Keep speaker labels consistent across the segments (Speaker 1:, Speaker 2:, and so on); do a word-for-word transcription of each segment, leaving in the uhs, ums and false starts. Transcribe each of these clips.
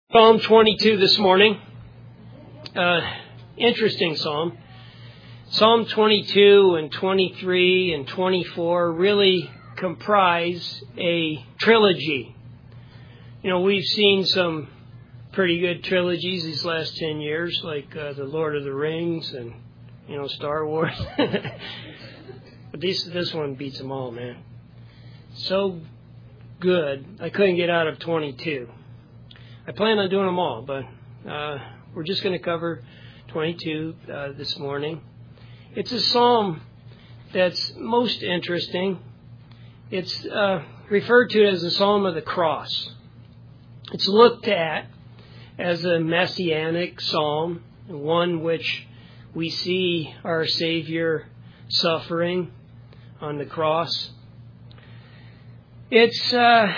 Speaker 1: Psalm twenty-two this morning. Uh, interesting psalm. Psalm twenty-two and twenty-three and twenty-four really comprise a trilogy. You know, we've seen some pretty good trilogies these last ten years, like uh, The Lord of the Rings and, you know, Star Wars. But this, this one beats them all, man. So good. I couldn't get out of twenty-two. I plan on doing them all, but uh, we're just going to cover twenty-two uh, this morning. It's a psalm that's most interesting. It's uh, referred to as the Psalm of the Cross. It's looked at as a messianic psalm, one which we see our Savior suffering on the cross. It's uh,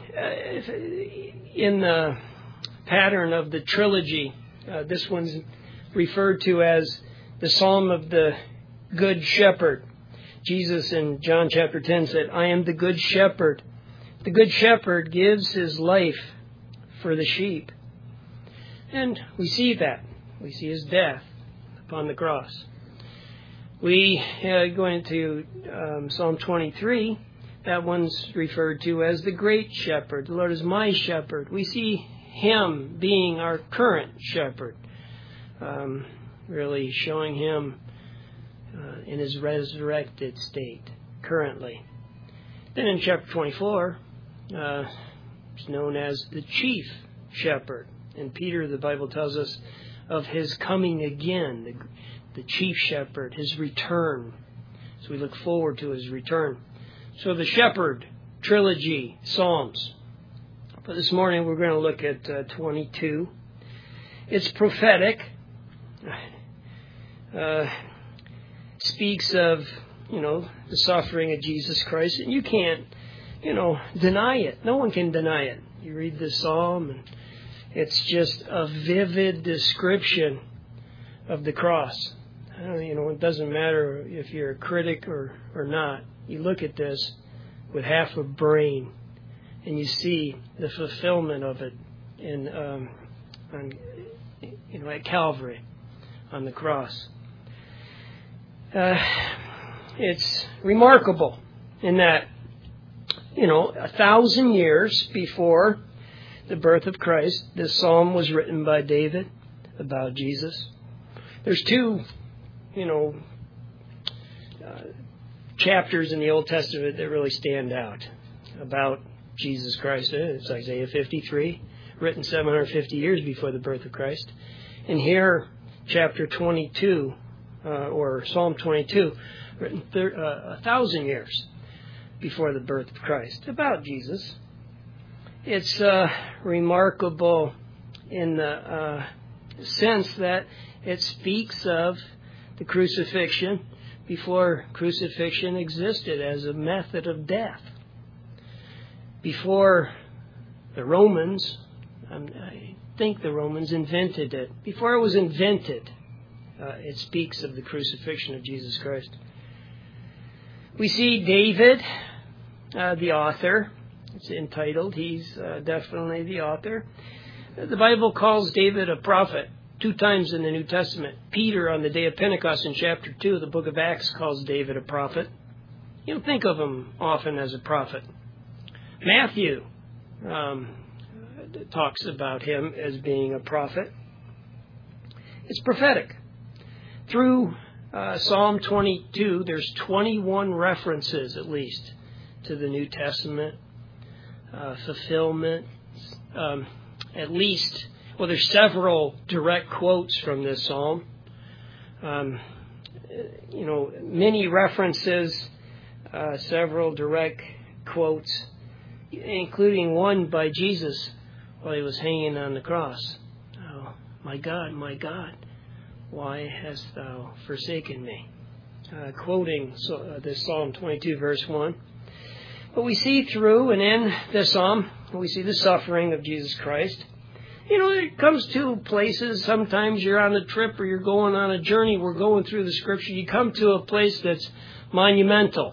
Speaker 1: in the pattern of the trilogy. Uh, this one's referred to as the Psalm of the Good Shepherd. Jesus in John chapter ten said, "I am the Good Shepherd. The Good Shepherd gives his life for the sheep." And we see that. We see his death upon the cross. We uh, go into um, Psalm twenty-three. That one's referred to as the Great Shepherd. The Lord is my shepherd. We see him being our current shepherd, um, really showing him uh, in his resurrected state currently. Then in chapter twenty-four, uh, it's known as the chief shepherd. And Peter, the Bible tells us of his coming again, the, the chief shepherd, his return. So we look forward to his return. So the shepherd trilogy, Psalms. But this morning we're going to look at uh, twenty-two. It's prophetic. Uh, speaks of, you know, the suffering of Jesus Christ. And you can't, you know, deny it. No one can deny it. You read this psalm and it's just a vivid description of the cross. I don't, you know, it doesn't matter if you're a critic or, or not. You look at this with half a brain and you see the fulfillment of it in, um, on, you know, at Calvary on the cross. Uh, it's remarkable in that, you know, a thousand years before the birth of Christ, this psalm was written by David about Jesus. There's two, you know, uh, chapters in the Old Testament that really stand out about Jesus Christ. It's Isaiah fifty-three, written seven hundred fifty years before the birth of Christ. And here, chapter twenty-two, uh, or Psalm twenty-two, written thir- uh, a thousand years before the birth of Christ, about Jesus. It's uh, remarkable in the uh, sense that it speaks of the crucifixion before crucifixion existed as a method of death. Before the Romans, I think the Romans invented it. Before it was invented, uh, it speaks of the crucifixion of Jesus Christ. We see David, uh, the author. It's entitled. He's uh, definitely the author. The Bible calls David a prophet two times in the New Testament. Peter, on the day of Pentecost in chapter two of the book of Acts, calls David a prophet. You don't think of him often as a prophet. Matthew um, talks about him as being a prophet. It's prophetic. Through uh, Psalm twenty-two, there's twenty-one references at least to the New Testament. Uh, fulfillment, um, at least, well, there's several direct quotes from this psalm. Um, you know, many references, uh, several direct quotes, including one by Jesus while he was hanging on the cross. "Oh, my God, my God, why hast thou forsaken me?" Uh, quoting so, uh, this Psalm twenty-two, verse one. But we see through and in this psalm, we see the suffering of Jesus Christ. You know, it comes to places, sometimes you're on a trip or you're going on a journey, we're going through the Scripture, you come to a place that's monumental,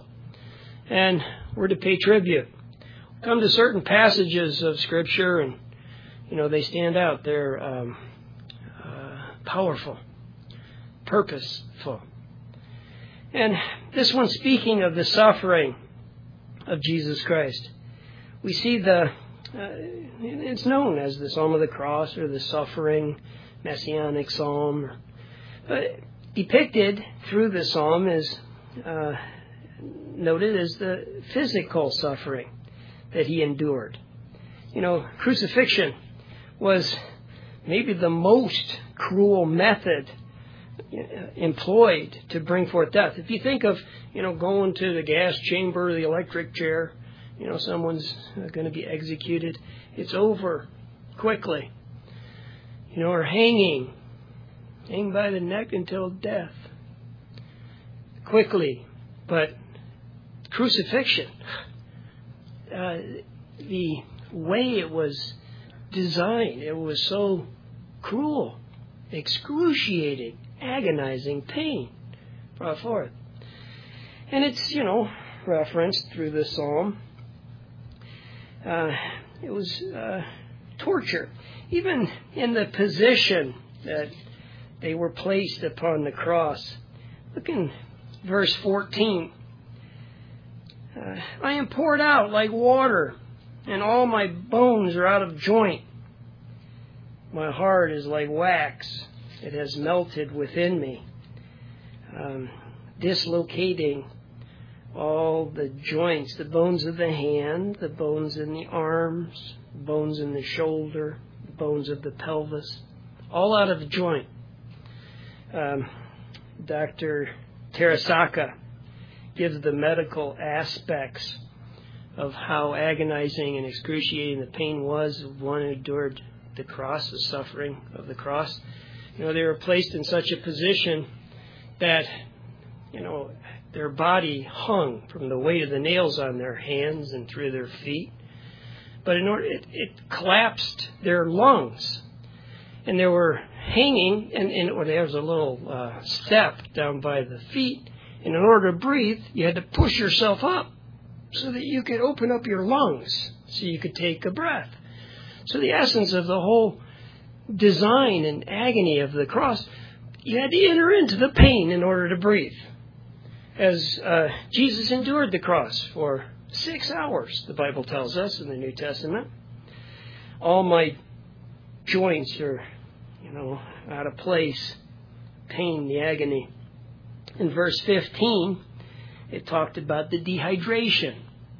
Speaker 1: and we're to pay tribute. Come to certain passages of Scripture, and You know, they stand out. They're um, uh, powerful, purposeful. And this one, speaking of the suffering of Jesus Christ, we see the, uh, it's known as the Psalm of the Cross or the suffering Messianic Psalm. But depicted through the Psalm is uh, noted as the physical suffering that he endured. You know, crucifixion was maybe the most cruel method employed to bring forth death. If you think of, you know, going to the gas chamber, the electric chair, you know, someone's going to be executed, it's over quickly. You know, or hanging, hang by the neck until death, quickly. But crucifixion, uh, the way it was designed, it was so cruel, excruciating, agonizing pain brought forth. And it's, you know, referenced through the psalm. Uh, it was uh, torture. Even in the position that they were placed upon the cross. Look in verse fourteen. Uh, I am poured out like water, and all my bones are out of joint. My heart is like wax. It has melted within me, um, dislocating all the joints, the bones of the hand, the bones in the arms, bones in the shoulder, bones of the pelvis, all out of joint. Um, Doctor Terasaka gives the medical aspects of how agonizing and excruciating the pain was of one who endured the cross, the suffering of the cross. You know, they were placed in such a position that, you know, their body hung from the weight of the nails on their hands and through their feet. But in order, it, it collapsed their lungs. And they were hanging, and, and or there was a little uh, step down by the feet. And in order to breathe, you had to push yourself up so that you could open up your lungs so you could take a breath. So the essence of the whole design and agony of the cross, you had to enter into the pain in order to breathe. As uh, Jesus endured the cross for six hours, the Bible tells us in the New Testament. All my joints are, you know, out of place. Pain, the agony. In verse fifteen, it talked about the dehydration.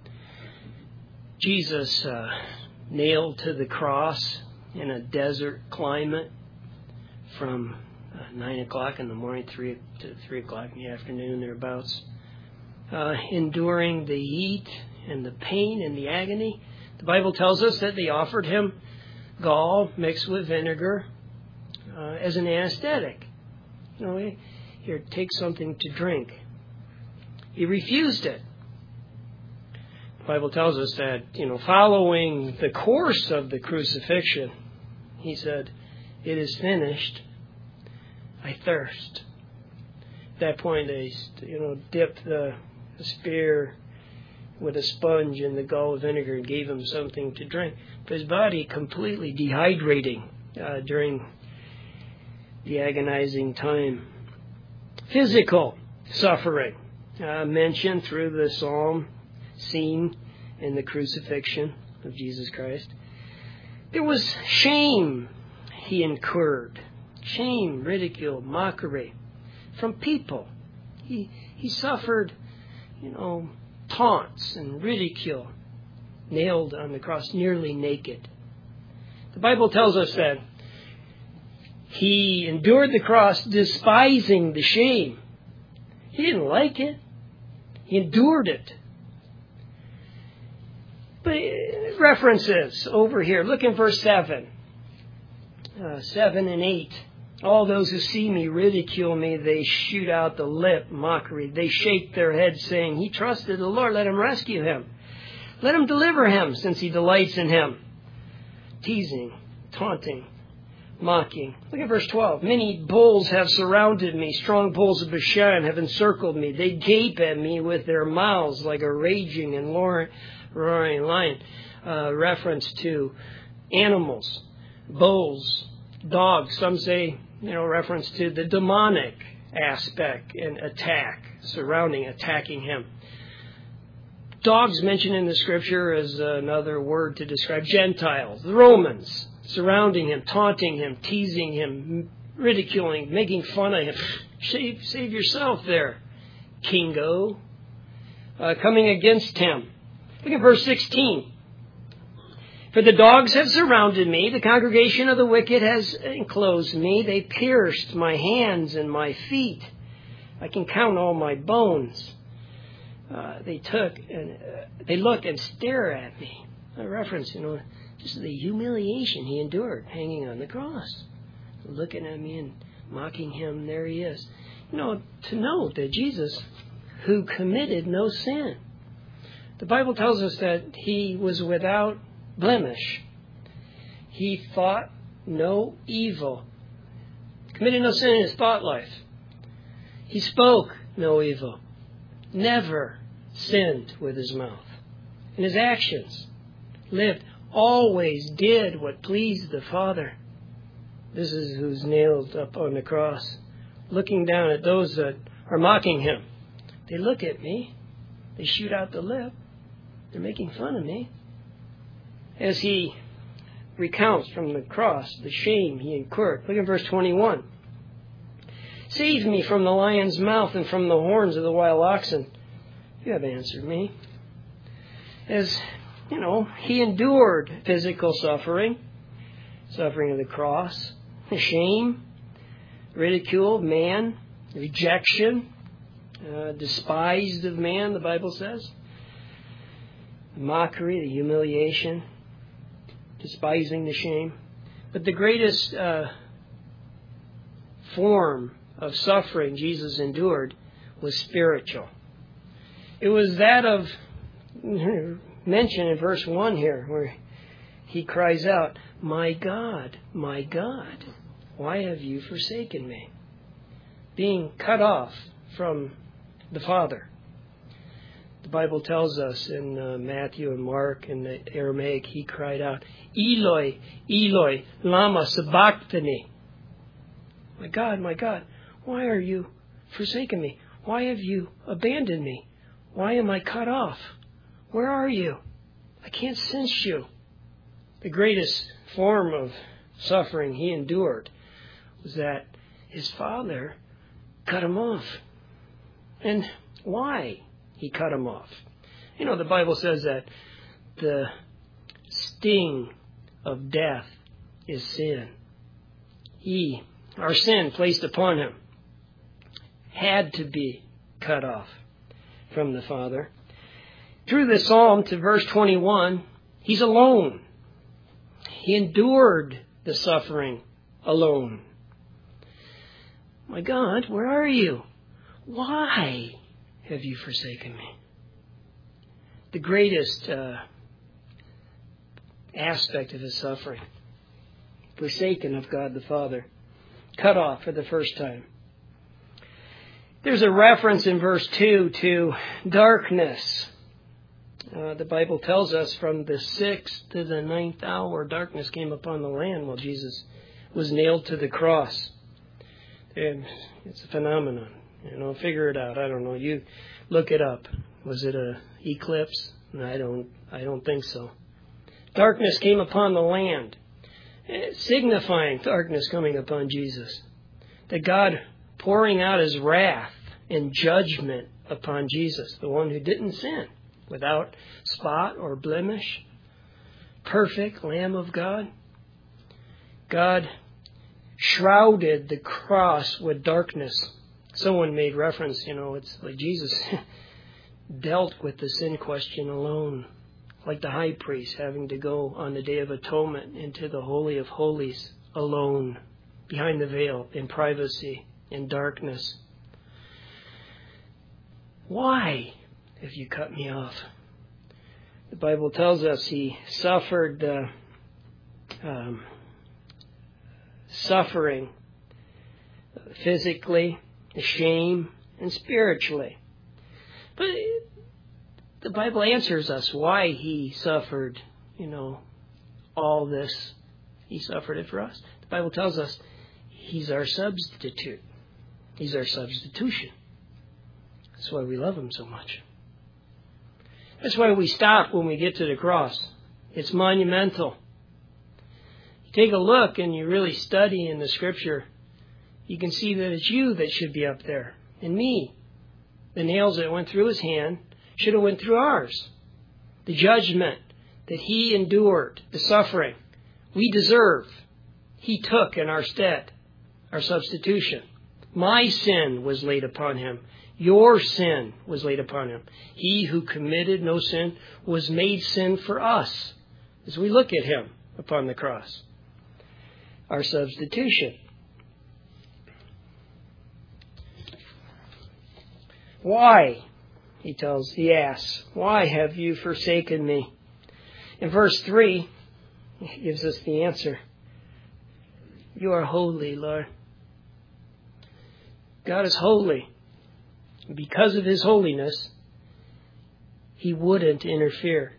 Speaker 1: Jesus uh, nailed to the cross in a desert climate from uh, nine o'clock in the morning three to three o'clock in the afternoon, thereabouts. Uh, enduring the heat and the pain and the agony. The Bible tells us that they offered him gall mixed with vinegar uh, as an anesthetic. You know, here, take something to drink. He refused it. The Bible tells us that, you know, following the course of the crucifixion, he said, "It is finished. I thirst." At that point, they, you know, dipped the, the spear with a sponge in the gall vinegar and gave him something to drink. But his body completely dehydrating uh, during the agonizing time. Physical suffering uh, mentioned through the psalm, seen in the crucifixion of Jesus Christ. There was shame he incurred. Shame, ridicule, mockery from people. He he suffered, you know, taunts and ridicule, nailed on the cross, nearly naked. The Bible tells us that he endured the cross despising the shame. He didn't like it. He endured it. But references over here. Look in verse seven. Uh, seven and eight. All those who see me ridicule me. They shoot out the lip, mockery. They shake their heads, saying, "He trusted the Lord. Let him rescue him. Let him deliver him, since he delights in him." Teasing, taunting, mocking. Look at verse twelve. Many bulls have surrounded me. Strong bulls of Bashan have encircled me. They gape at me with their mouths like a raging and roaring lion. Uh, reference to animals. bulls, dogs. Some say, you know, reference to the demonic aspect and attack, surrounding, attacking him. Dogs mentioned in the Scripture as another word to describe Gentiles, the Romans, surrounding him, taunting him, teasing him, ridiculing, making fun of him. Save, save yourself there, Kingo. Uh, coming against him. Look at verse sixteen. For the dogs have surrounded me, the congregation of the wicked has enclosed me. They pierced my hands and my feet. I can count all my bones. Uh, they took and uh, they look and stare at me. A reference, you know, just the humiliation he endured hanging on the cross. Looking at me and mocking him, there he is. You know, to note that Jesus, who committed no sin. The Bible tells us that he was without blemish. He thought no evil. Committed no sin in his thought life. He spoke no evil. Never sinned with his mouth. In his actions, lived, always did what pleased the Father. This is who's nailed up on the cross, looking down at those that are mocking him. They look at me. They shoot out the lip. They're making fun of me. As he recounts from the cross the shame he incurred. Look at verse twenty-one. Save me from the lion's mouth and from the horns of the wild oxen. You have answered me. As, you know, he endured physical suffering, suffering of the cross, the shame, ridicule of man, rejection, uh, despised of man, the Bible says, the mockery, the humiliation, despising the shame. But the greatest uh, form of suffering Jesus endured was spiritual. It was that of, mentioned in verse one here, where he cries out, "My God, my God, why have you forsaken me?" Being cut off from the Father. The Bible tells us in uh, Matthew and Mark, in the Aramaic, he cried out, "Eloi, Eloi, lama sabachthani." My God, my God, why are you forsaken me? Why have you abandoned me? Why am I cut off? Where are you? I can't sense you. The greatest form of suffering he endured was that his Father cut him off. And why he cut him off? You know, the Bible says that the sting of death is sin. He, our sin placed upon him, had to be cut off from the Father. Through the psalm to verse twenty-one, he's alone. He endured the suffering alone. My God, where are you? Why have you forsaken me? The greatest uh, aspect of his suffering. Forsaken of God the Father. Cut off for the first time. There's a reference in verse two to darkness. Uh, the Bible tells us from the sixth to the ninth hour, darkness came upon the land while Jesus was nailed to the cross. And it's a phenomenon. You know, figure it out. I don't know. You look it up. Was it a eclipse? I don't. I don't think so. Darkness came upon the land, signifying darkness coming upon Jesus. That God pouring out his wrath and judgment upon Jesus, the one who didn't sin, without spot or blemish, perfect Lamb of God. God shrouded the cross with darkness. Someone made reference, you know, it's like Jesus dealt with the sin question alone, like the high priest having to go on the Day of Atonement into the Holy of Holies alone, behind the veil, in privacy, in darkness. Why have you cut me off? The Bible tells us he suffered uh, um, suffering physically, shame, and spiritually. But the Bible answers us why he suffered, you know, all this He suffered it for us. The Bible tells us He's our substitute. He's our substitution. That's why we love Him so much. That's why we stop when we get to the cross. It's monumental. You take a look and you really study in the Scripture, you can see that it's you that should be up there, and me. The nails that went through His hand should have went through ours. The judgment that He endured, the suffering we deserve, He took in our stead, our substitution. My sin was laid upon Him. Your sin was laid upon Him. He who committed no sin was made sin for us as we look at Him upon the cross. Our substitution. Why, he tells, he asks, why have you forsaken me? In verse three, he gives us the answer. You are holy, Lord. God is holy. Because of His holiness, He wouldn't interfere.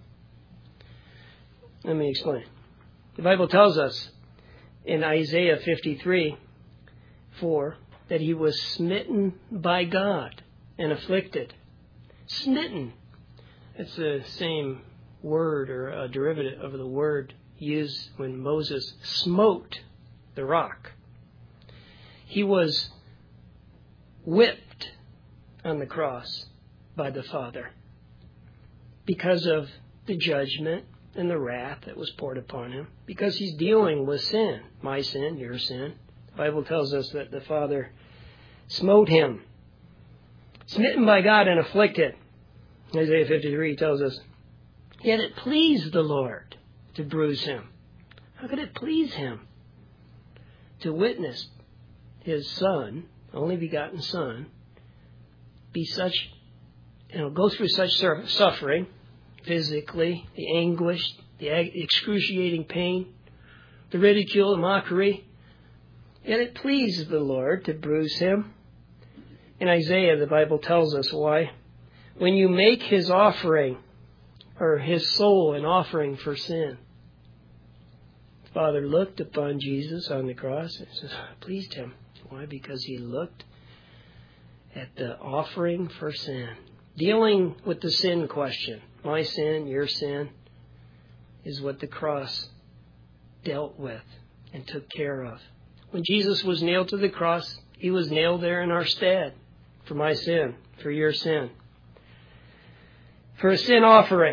Speaker 1: Let me explain. The Bible tells us in Isaiah fifty-three, four, that He was smitten by God and afflicted. Smitten. It's the same word or a derivative of the word used when Moses smote the rock. He was whipped on the cross by the Father because of the judgment and the wrath that was poured upon Him, because He's dealing with sin, my sin, your sin. The Bible tells us that the Father smote Him, smitten by God and afflicted. Isaiah fifty-three tells us, yet it pleased the Lord to bruise Him. How could it please Him to witness His Son, only begotten Son, be such, you know, go through such suffering, physically, the anguish, the excruciating pain, the ridicule, the mockery. Yet it pleased the Lord to bruise Him. In Isaiah, the Bible tells us why. When you make His offering, or His soul an offering for sin, the Father looked upon Jesus on the cross and says, it pleased Him. Why? Because He looked at the offering for sin, dealing with the sin question. My sin, your sin, is what the cross dealt with and took care of. When Jesus was nailed to the cross, He was nailed there in our stead for my sin, for your sin. For a sin offering,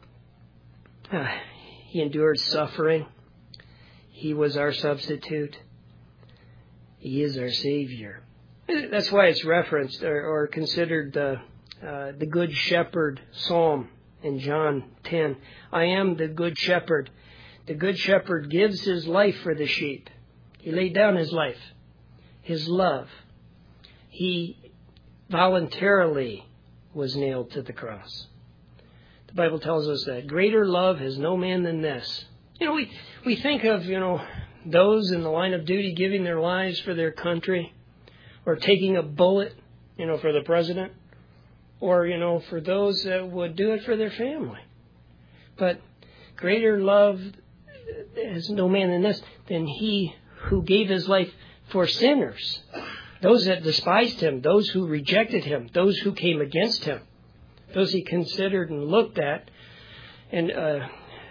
Speaker 1: He endured suffering. He was our substitute. He is our Savior. That's why it's referenced or, or considered the, uh, the Good Shepherd Psalm in John ten. I am the Good Shepherd. The Good Shepherd gives His life for the sheep. He laid down His life, His love. He voluntarily was nailed to the cross. The Bible tells us that greater love has no man than this. You know, we, we think of, you know, those in the line of duty giving their lives for their country, or taking a bullet, you know, for the president, or, you know, for those that would do it for their family. But greater love has no man than this, than He who gave His life for sinners, those that despised Him, those who rejected Him, those who came against Him, those He considered and looked at and uh,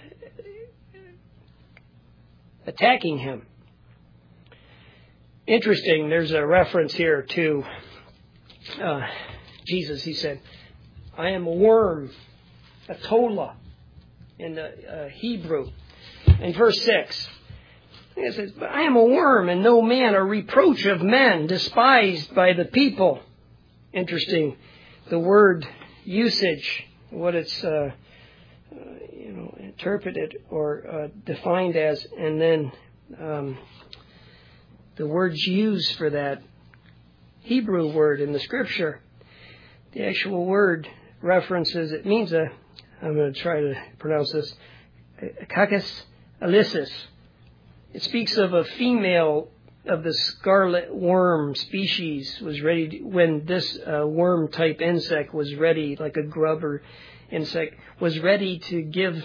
Speaker 1: attacking Him. Interesting, there's a reference here to uh, Jesus. He said, I am a worm, a tola, in the uh, Hebrew. In verse six, it says, but I am a worm and no man, a reproach of men, despised by the people. Interesting, the word usage, what it's uh, uh, you know interpreted or uh, defined as, and then um, the words used for that Hebrew word in the Scripture. The actual word references, it means a, I'm going to try to pronounce this, kakis alissus. It speaks of a female of the scarlet worm species was ready to, when this uh, worm type insect was ready, like a grubber insect, was ready to give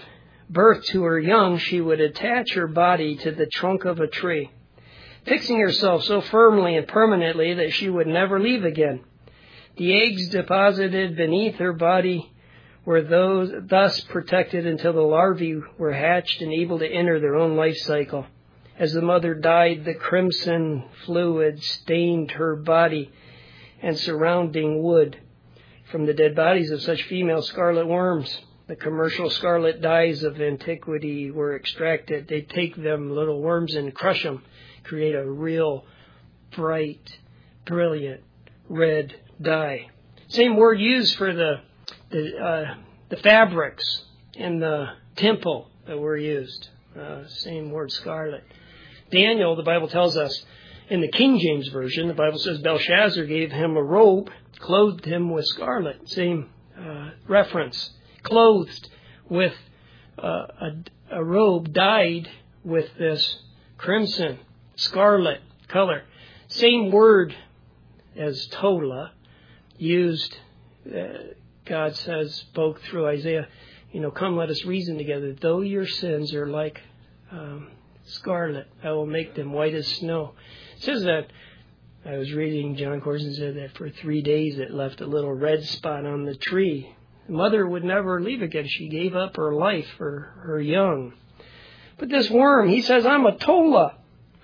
Speaker 1: birth to her young, she would attach her body to the trunk of a tree, fixing herself so firmly and permanently that she would never leave again. The eggs deposited beneath her body were those thus protected until the larvae were hatched and able to enter their own life cycle. As the mother died, the crimson fluid stained her body and surrounding wood. From the dead bodies of such female scarlet worms, the commercial scarlet dyes of antiquity were extracted. They'd take them little worms and crush them, create a real bright, brilliant red dye. Same word used for the the, uh, the fabrics in the temple that were used. Uh, same word, scarlet. Daniel, the Bible tells us, in the King James Version, the Bible says Belshazzar gave him a robe, clothed him with scarlet. Same uh, reference. Clothed with uh, a, a robe dyed with this crimson, scarlet color. Same word as Tola, used, uh, God says, spoke through Isaiah, you know, come let us reason together. Though your sins are like um, scarlet, I will make them white as snow. It says that, I was reading, John Corson said that for three days it left a little red spot on the tree. The mother would never leave again. She gave up her life for her young. But this worm, he says, I'm a Tola.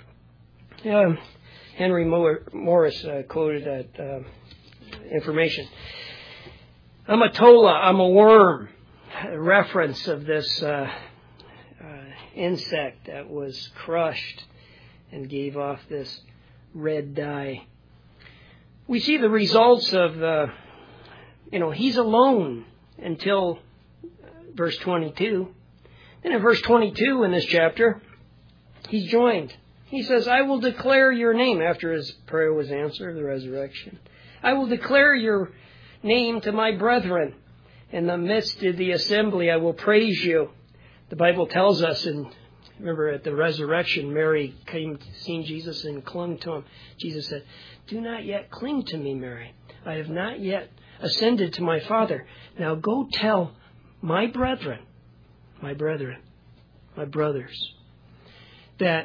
Speaker 1: Um, Henry Morris uh, quoted that uh, information. I'm a Tola, I'm a worm. A reference of this uh, uh, insect that was crushed and gave off this red dye. We see the results of, uh, you know, he's alone until verse twenty-two. Then in verse twenty-two in this chapter, he's joined. He says, I will declare your name, after his prayer was answered, the resurrection. I will declare your name to my brethren. In the midst of the assembly, I will praise you. The Bible tells us, and remember at the resurrection, Mary came to see Jesus and clung to him. Jesus said, do not yet cling to me, Mary. I have not yet ascended to my Father. Now go tell my brethren, my brethren, my brothers, that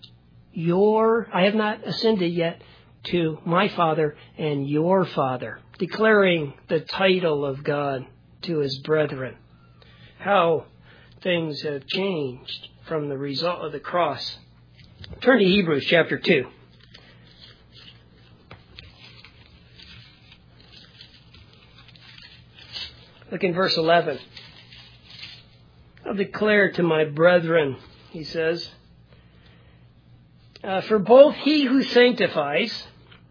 Speaker 1: your, I have not ascended yet to my Father and your Father, declaring the title of God to his brethren. How things have changed from the result of the cross. Turn to Hebrews chapter two. Look in verse eleven. I'll declare to my brethren, he says, uh, for both he who sanctifies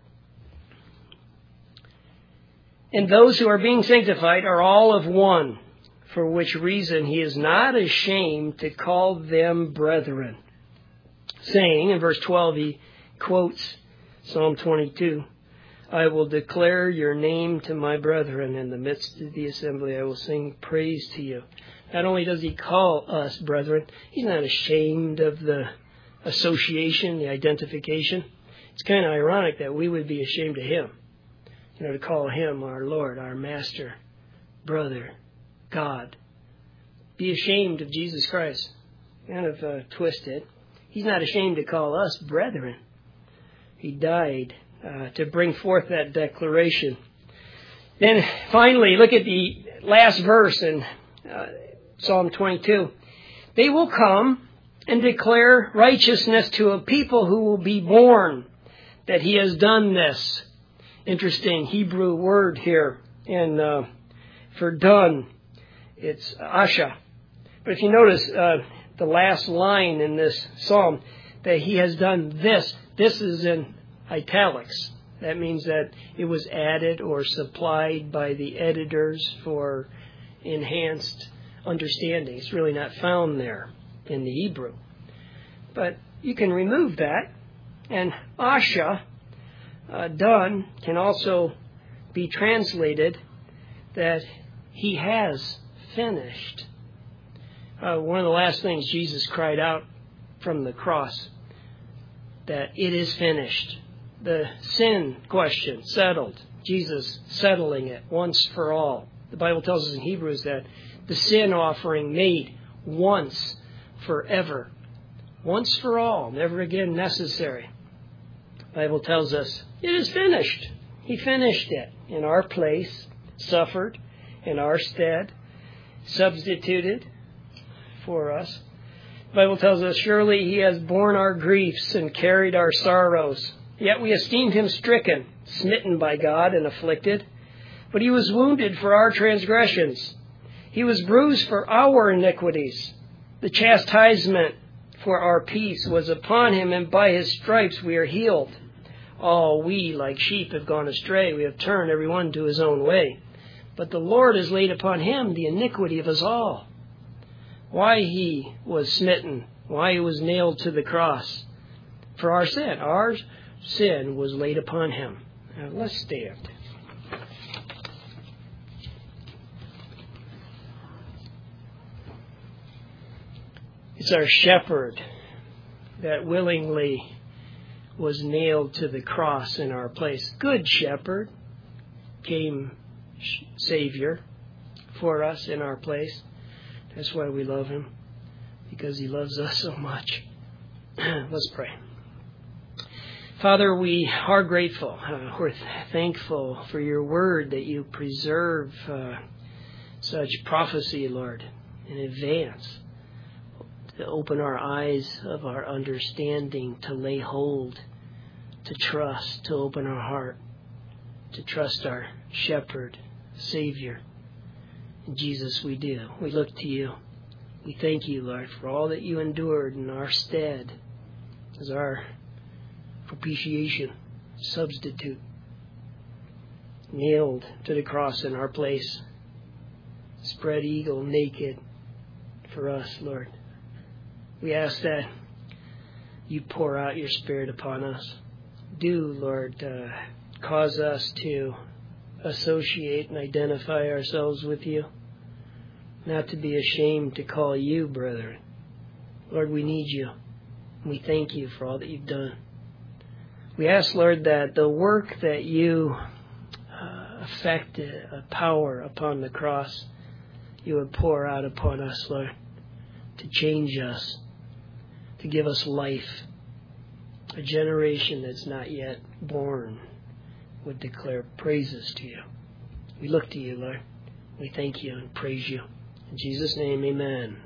Speaker 1: and those who are being sanctified are all of one, for which reason he is not ashamed to call them brethren. Saying, in verse twelve, he quotes Psalm twenty-two, I will declare your name to my brethren. In the midst of the assembly, I will sing praise to you. Not only does he call us brethren, he's not ashamed of the association, the identification. It's kind of ironic that we would be ashamed of him. You know, to call him our Lord, our Master, brother, God. Be ashamed of Jesus Christ. Kind of uh, twisted. He's not ashamed to call us brethren. He died uh, to bring forth that declaration. Then finally, look at the last verse in uh, Psalm twenty-two. They will come and declare righteousness to a people who will be born, that he has done this. Interesting Hebrew word here in uh, for done. It's asha. But if you notice uh, the last line in this psalm, that he has done this. This is in italics. That means that it was added or supplied by the editors for enhanced understanding. It's really not found there in the Hebrew. But you can remove that. And asha, uh, done, can also be translated that he has finished. Uh, one of the last things Jesus cried out from the cross, that it is finished. The sin question settled. Jesus settling it once for all. The Bible tells us in Hebrews that the sin offering made once forever. Once for all, never again necessary. The Bible tells us it is finished. He finished it in our place, suffered in our stead, substituted for us. The Bible tells us, surely he has borne our griefs and carried our sorrows. Yet we esteemed him stricken, smitten by God and afflicted. But he was wounded for our transgressions. He was bruised for our iniquities. The chastisement for our peace was upon him, and by his stripes we are healed. All we, like sheep, have gone astray. We have turned every one to his own way. But the Lord has laid upon him the iniquity of us all. Why he was smitten, why he was nailed to the cross. For our sin, our sin was laid upon him. Now let's stand. It's our shepherd that willingly was nailed to the cross in our place. Good shepherd came Savior for us in our place. That's why we love him, because he loves us so much. Let's pray. Father, we are grateful. Uh, we're thankful for your word that you preserve uh, such prophecy, Lord, in advance, to open our eyes of our understanding, to lay hold, to trust, to open our heart, to trust our shepherd, Savior. In Jesus we do. We look to you. We thank you, Lord, for all that you endured in our stead as our propitiation, substitute, nailed to the cross in our place, spread eagle naked for us, Lord. We ask that you pour out your Spirit upon us. Do, Lord, uh, cause us to associate and identify ourselves with you, not to be ashamed to call you brethren. Lord, we need you. We thank you for all that you've done. We ask, Lord, that the work that you uh, effected, a power upon the cross, you would pour out upon us, Lord, to change us, to give us life. A generation that's not yet born would declare praises to you. We look to you, Lord. We thank you and praise you. In Jesus' name, amen.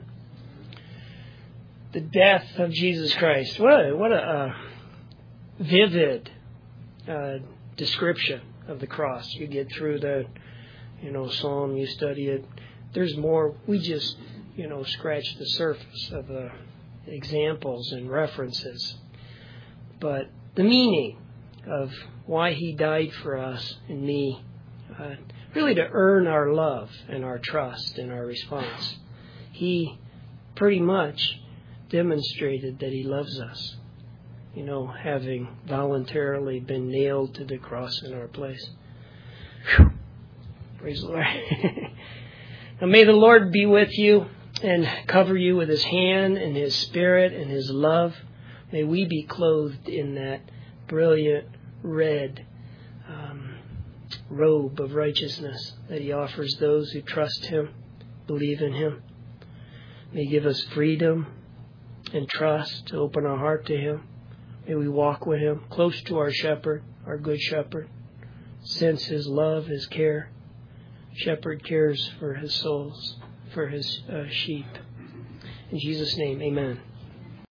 Speaker 1: The death of Jesus Christ. What a, what a uh, vivid uh, description of the cross. You get through the, you know, psalm, you study it. There's more. We just, you know, scratch the surface of the examples and references. But the meaning of why he died for us and me, uh, really to earn our love and our trust and our response. He pretty much demonstrated that he loves us, you know, having voluntarily been nailed to the cross in our place. Whew. Praise the Lord. Now may the Lord be with you and cover you with his hand and his spirit and his love. May we be clothed in that brilliant red um, robe of righteousness that he offers those who trust him, believe in him. May he give us freedom and trust to open our heart to him. May we walk with him, close to our shepherd, our good shepherd. Sense his love, his care. Shepherd cares for his souls, for his uh, sheep. In Jesus' name, amen.